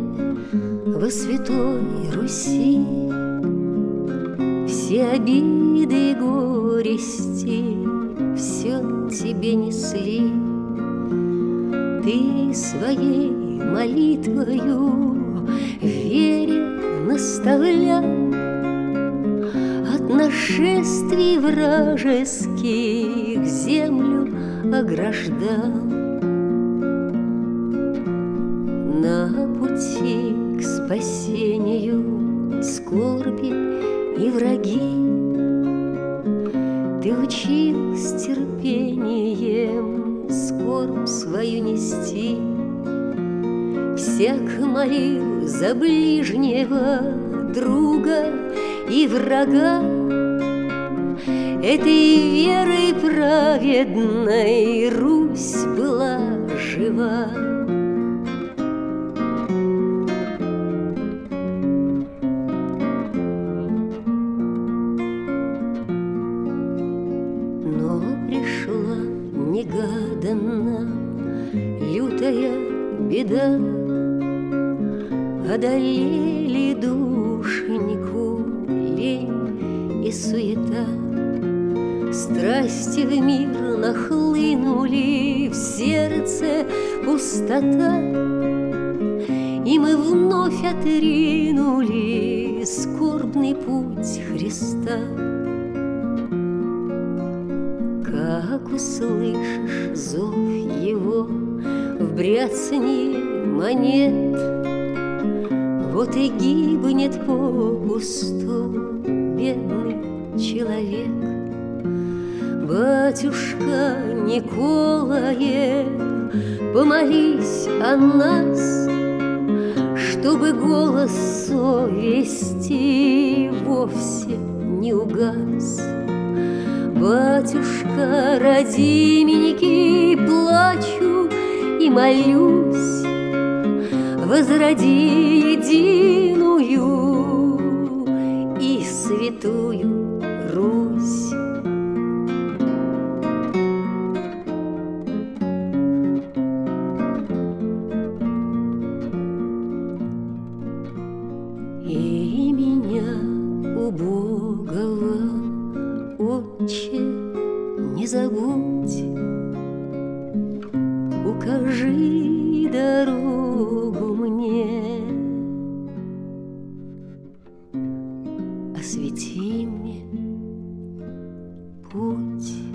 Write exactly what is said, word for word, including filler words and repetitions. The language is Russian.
во святой Руси все обиды и горести все тебе несли. Ты своей молитвою вере наставлял, от нашествий вражеских землю ограждал. На пути к спасению скорби и враги ты учил с терпением скорбь свою нести. Всяк молил за ближнего друга и врага, этой верой праведной Русь была жива. Но пришла негаданно лютая беда, одолели душеньку лень и суета. Страсти в мир нахлынули, в сердце пустота, и мы вновь отринули скорбный путь Христа. Как услышишь зов Его в бряцанье монет, вот и гибнет попусту бедный человек. Батюшка Николае, помолись о нас, чтобы голос совести вовсе не угас. Батюшка, ради именники плачу и молюсь, возроди единую и святую Русь. И меня, убогого, Отче, не забудь, укажи дорогу мне, освети мне путь.